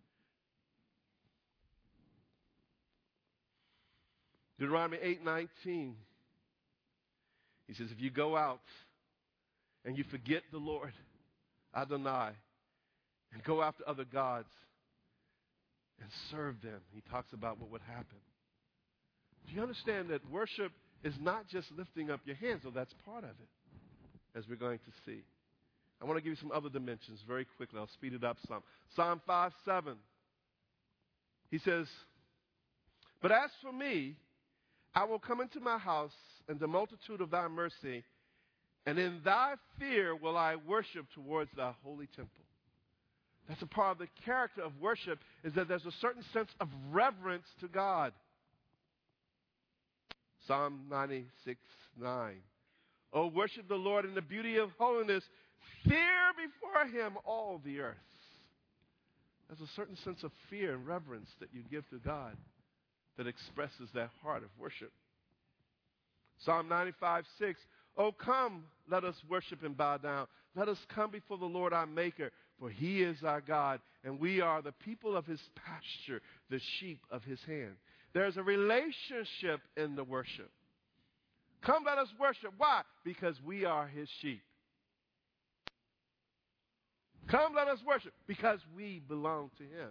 A: Deuteronomy 8:19. He says, if you go out and you forget the Lord, Adonai, and go after other gods and serve them, he talks about what would happen. Do you understand that worship is not just lifting up your hands, though that's part of it, as we're going to see. I want to give you some other dimensions very quickly. I'll speed it up some. Psalm 5:7. He says, but as for me, I will come into my house in the multitude of thy mercy, and in thy fear will I worship towards thy holy temple. That's a part of the character of worship, is that there's a certain sense of reverence to God. Psalm 96:9. Oh, worship the Lord in the beauty of holiness. Fear before him all the earth. There's a certain sense of fear and reverence that you give to God that expresses that heart of worship. Psalm 95:6. Oh, come, let us worship and bow down. Let us come before the Lord our Maker, for he is our God, and we are the people of his pasture, the sheep of his hand. There's a relationship in the worship. Come, let us worship. Why? Because we are his sheep. Come, let us worship, because we belong to him.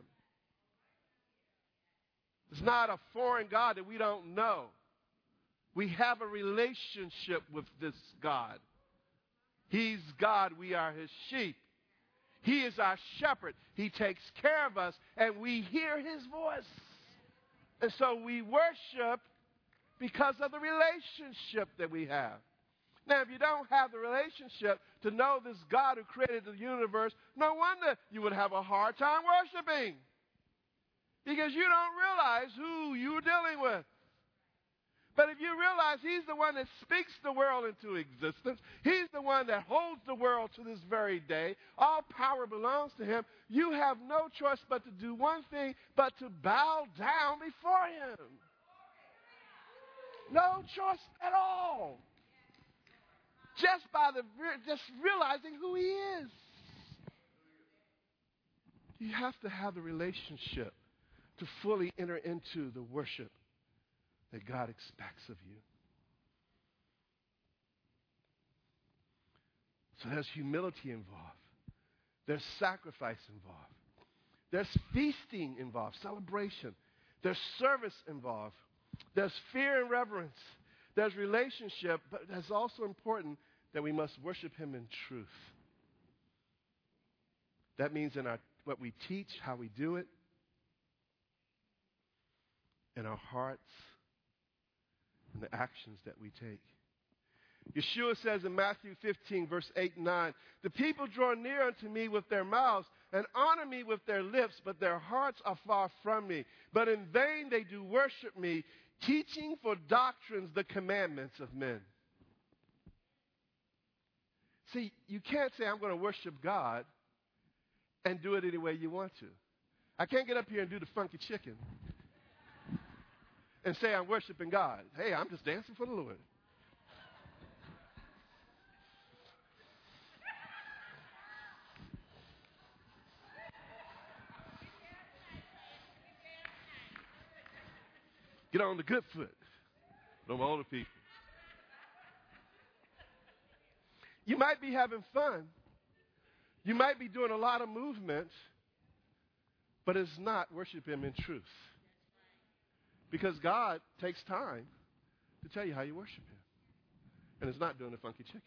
A: It's not a foreign God that we don't know. We have a relationship with this God. He's God. We are his sheep. He is our shepherd. He takes care of us, and we hear his voice. And so we worship because of the relationship that we have. Now, if you don't have the relationship to know this God who created the universe, no wonder you would have a hard time worshiping. Because you don't realize who you're dealing with. But if you realize he's the one that speaks the world into existence, he's the one that holds the world to this very day, all power belongs to him, you have no choice but to do one thing, but to bow down before him. No choice at all. Just by just realizing who he is. You have to have the relationship to fully enter into the worship that God expects of you. So there's humility involved. There's sacrifice involved. There's feasting involved, celebration. There's service involved. There's fear and reverence. There's relationship, but it's also important that we must worship him in truth. That means in what we teach, how we do it, in our hearts, and the actions that we take. Yeshua says in Matthew 15, verse 8 and 9, the people draw near unto me with their mouths and honor me with their lips, but their hearts are far from me. But in vain they do worship me, teaching for doctrines the commandments of men. See, you can't say, I'm going to worship God and do it any way you want to. I can't get up here and do the funky chicken and say I'm worshiping God. Hey, I'm just dancing for the Lord. Get on the good foot. Them older people. You might be having fun. You might be doing a lot of movement, but it's not worship Him in truth. Because God takes time to tell you how you worship Him. And it's not doing the funky chicken.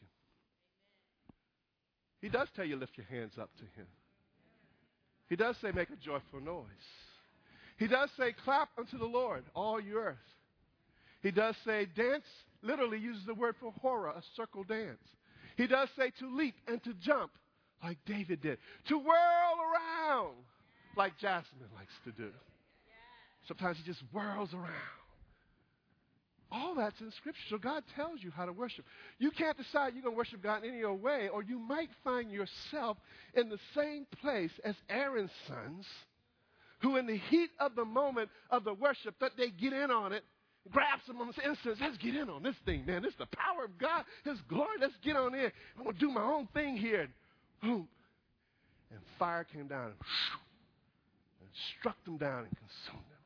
A: He does tell you lift your hands up to Him. He does say make a joyful noise. He does say clap unto the Lord, all you earth. He does say dance, literally uses the word for horror, a circle dance. He does say to leap and to jump like David did. To whirl around like Jasmine likes to do. Sometimes he just whirls around. All that's in Scripture. So God tells you how to worship. You can't decide you're going to worship God in any old way, or you might find yourself in the same place as Aaron's sons, who in the heat of the moment of the worship, that they get in on it, grab some of this incense. Let's get in on this thing, man. This is the power of God, His glory. Let's get on in. I'm going to do my own thing here. And boom. And fire came down and struck them down and consumed them.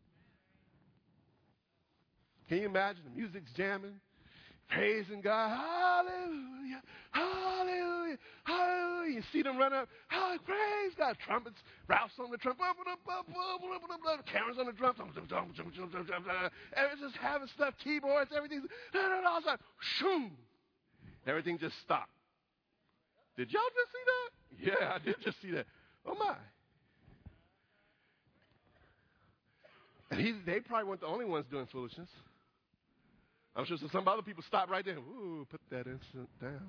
A: Can you imagine the music's jamming, praising God, hallelujah, hallelujah, hallelujah. You see them run up, oh, praise God. Trumpets, Ralph's on the trumpet, Karen's on the drums, everyone's just having stuff, keyboards, everything. All of a sudden, shoom, everything just stopped. Did y'all just see that? Yeah, I did just see that. Oh, my. And they probably weren't the only ones doing foolishness. I'm sure some other people stopped right there. Ooh, put that incense down.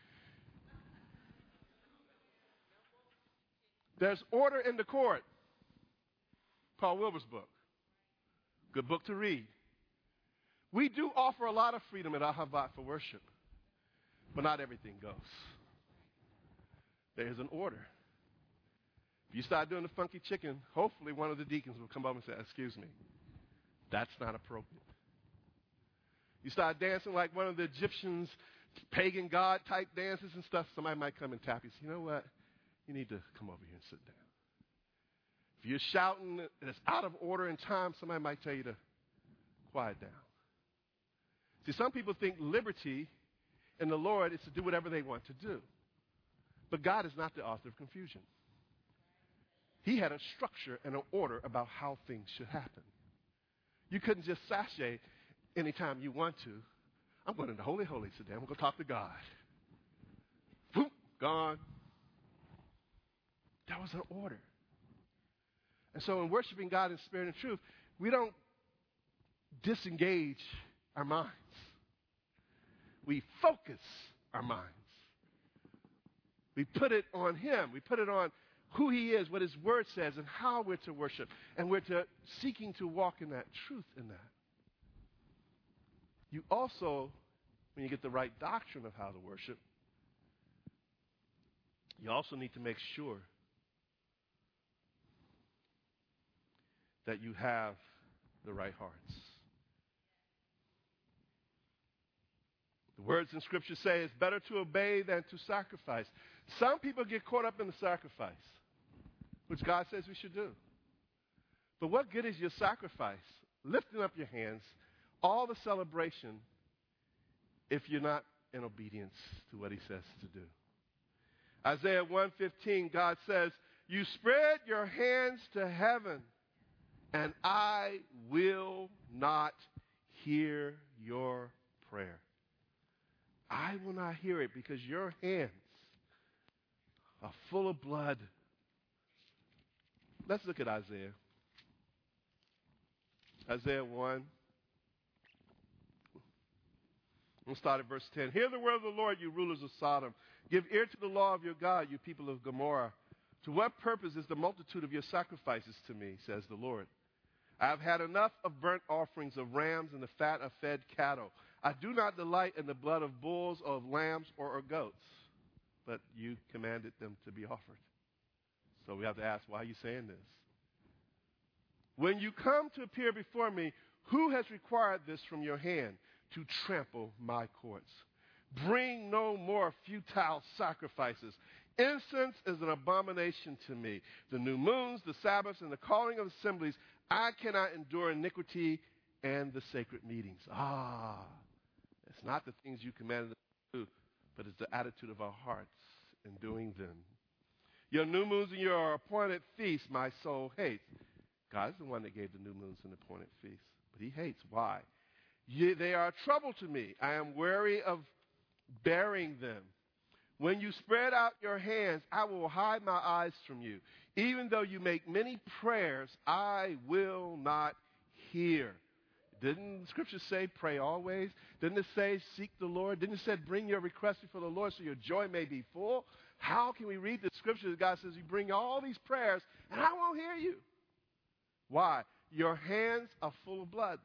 A: There's order in the court. Paul Wilbur's book. Good book to read. We do offer a lot of freedom at Ahavat for worship, but not everything goes. There's an order. If you start doing the funky chicken, hopefully one of the deacons will come up and say, excuse me, that's not appropriate. You start dancing like one of the Egyptians, pagan god type dances and stuff, somebody might come and tap you and say, you know what? You need to come over here and sit down. If you're shouting and it's out of order in time, somebody might tell you to quiet down. See, some people think liberty in the Lord is to do whatever they want to do. But God is not the author of confusion. He had a structure and an order about how things should happen. You couldn't just sashay anytime you want to. I'm going to the Holy Holies today. I'm going to go talk to God. Boom, gone. That was an order. And so in worshiping God in spirit and truth, we don't disengage our minds. We focus our minds. We put it on Him. We put it on who He is, what His Word says, and how we're to worship. And we're seeking to walk in that truth in that. You also, when you get the right doctrine of how to worship, you also need to make sure that you have the right hearts. The words in Scripture say it's better to obey than to sacrifice. Some people get caught up in the sacrifice, which God says we should do. But what good is your sacrifice, lifting up your hands, all the celebration, if you're not in obedience to what He says to do? Isaiah 1:15, God says, you spread your hands to heaven, and I will not hear your prayer. I will not hear it because your hands are full of blood. Let's look at Isaiah. Isaiah 1. We'll start at verse 10. Hear the word of the Lord, you rulers of Sodom. Give ear to the law of your God, you people of Gomorrah. To what purpose is the multitude of your sacrifices to me, says the Lord? I have had enough of burnt offerings of rams and the fat of fed cattle. I do not delight in the blood of bulls or of lambs or of goats, but you commanded them to be offered. So we have to ask, why are you saying this? When you come to appear before me, who has required this from your hand to trample my courts? Bring no more futile sacrifices. Incense is an abomination to me. The new moons, the Sabbaths, and the calling of assemblies, I cannot endure iniquity and the sacred meetings. It's not the things you commanded us to do, but it's the attitude of our hearts in doing them. Your new moons and your appointed feasts, my soul hates. God's the one that gave the new moons and appointed feasts, but he hates. Why? They are trouble to me. I am weary of bearing them. When you spread out your hands, I will hide my eyes from you. Even though you make many prayers, I will not hear. Didn't Scripture say pray always? Didn't it say seek the Lord? Didn't it say bring your requests before the Lord so your joy may be full? How can we read the Scripture that God says you bring all these prayers and I won't hear you? Why? Your hands are full of blood.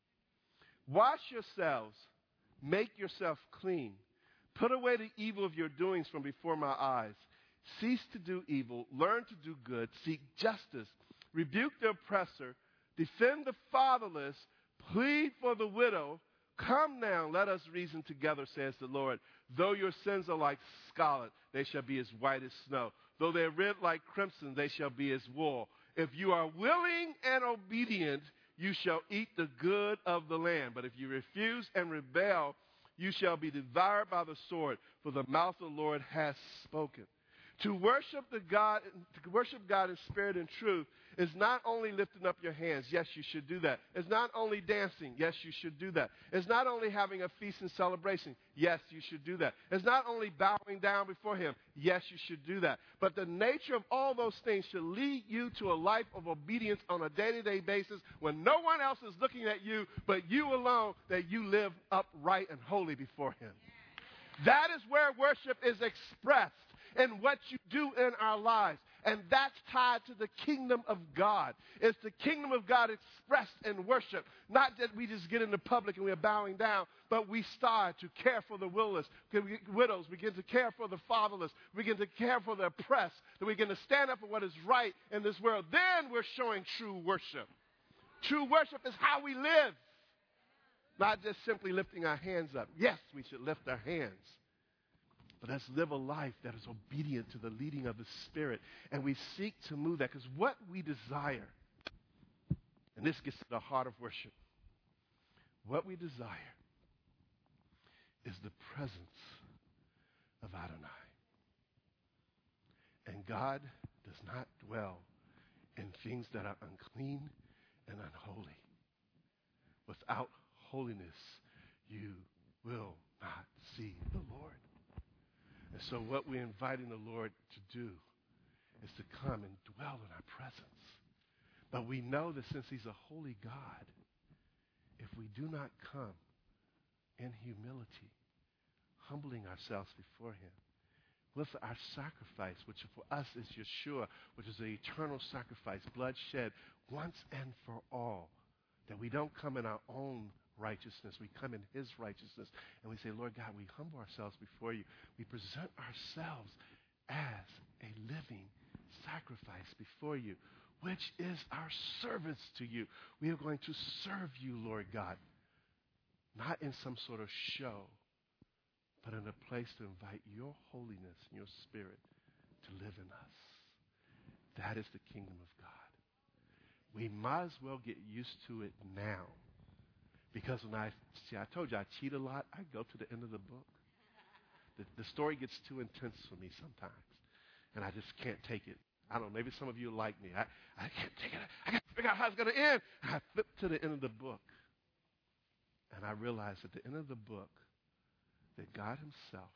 A: Wash yourselves. Make yourself clean. Put away the evil of your doings from before my eyes. Cease to do evil. Learn to do good. Seek justice. Rebuke the oppressor. Defend the fatherless. Plead for the widow. Come now, let us reason together, says the Lord. Though your sins are like scarlet, they shall be as white as snow. Though they are red like crimson, they shall be as wool. If you are willing and obedient, you shall eat the good of the land. But if you refuse and rebel, you shall be devoured by the sword, for the mouth of the Lord has spoken. To worship God in spirit and truth is not only lifting up your hands. Yes, you should do that. It's not only dancing. Yes, you should do that. It's not only having a feast and celebration. Yes, you should do that. It's not only bowing down before him. Yes, you should do that. But the nature of all those things should lead you to a life of obedience on a day-to-day basis when no one else is looking at you but you alone, that you live upright and holy before him. That is where worship is expressed in what you do in our lives. And that's tied to the kingdom of God. It's the kingdom of God expressed in worship. Not that we just get into public and we are bowing down, but we start to care for the widows, begin to care for the fatherless, begin to care for the oppressed, that we begin to stand up for what is right in this world. Then we're showing true worship. True worship is how we live. Not just simply lifting our hands up. Yes, we should lift our hands. But let's live a life that is obedient to the leading of the Spirit. And we seek to move that because what we desire, and this gets to the heart of worship, what we desire is the presence of Adonai. And God does not dwell in things that are unclean and unholy. Without holiness, you will not see the Lord. And so what we're inviting the Lord to do is to come and dwell in our presence. But we know that since he's a holy God, if we do not come in humility, humbling ourselves before him, with our sacrifice, which for us is Yeshua, which is the eternal sacrifice, blood shed once and for all, that we don't come in our own righteousness. We come in his righteousness. And we say, Lord God, we humble ourselves before you. We present ourselves as a living sacrifice before you, which is our service to you. We are going to serve you, Lord God, not in some sort of show, but in a place to invite your holiness and your spirit to live in us. That is the kingdom of God. We might as well get used to it now. Because when I told you I cheat a lot, I go to the end of the book. The story gets too intense for me sometimes. And I just can't take it. I don't know, maybe some of you like me. I can't take it. I got to figure out how it's going to end. And I flip to the end of the book. And I realize at the end of the book that God himself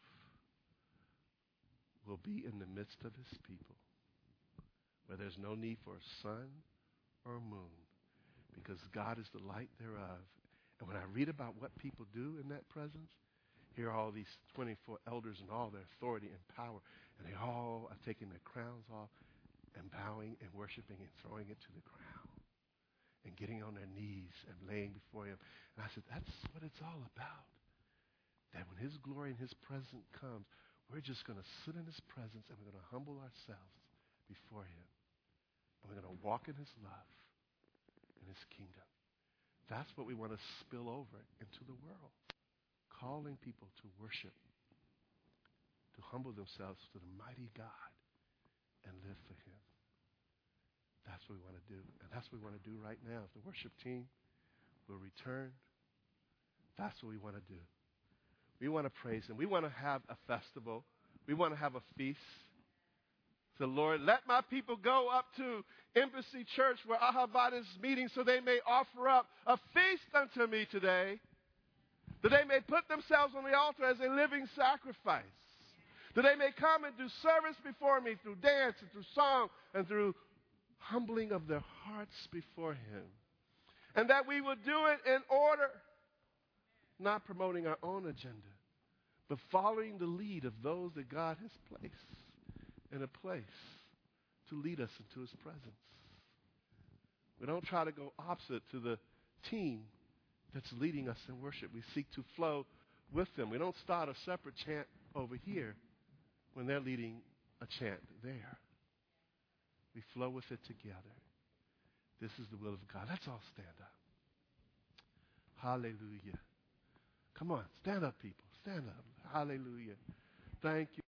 A: will be in the midst of his people, where there's no need for a sun or a moon, because God is the light thereof. And when I read about what people do in that presence, here are all these 24 elders and all their authority and power, and they all are taking their crowns off and bowing and worshiping and throwing it to the ground and getting on their knees and laying before him. And I said, that's what it's all about. That when his glory and his presence comes, we're just going to sit in his presence and we're going to humble ourselves before him. And we're going to walk in his love, in his kingdom. That's what we want to spill over into the world, calling people to worship, to humble themselves to the mighty God and live for him. That's what we want to do. And that's what we want to do right now. If the worship team will return. That's what we want to do. We want to praise him. We want to have a festival. We want to have a feast. So, Lord, let my people go up to Embassy Church where Ahavat is meeting so they may offer up a feast unto me today, that they may put themselves on the altar as a living sacrifice, that they may come and do service before me through dance and through song and through humbling of their hearts before him. And that we will do it in order, not promoting our own agenda, but following the lead of those that God has placed in a place to lead us into his presence. We don't try to go opposite to the team that's leading us in worship. We seek to flow with them. We don't start a separate chant over here when they're leading a chant there. We flow with it together. This is the will of God. Let's all stand up. Hallelujah. Come on, stand up, people. Stand up. Hallelujah. Thank you.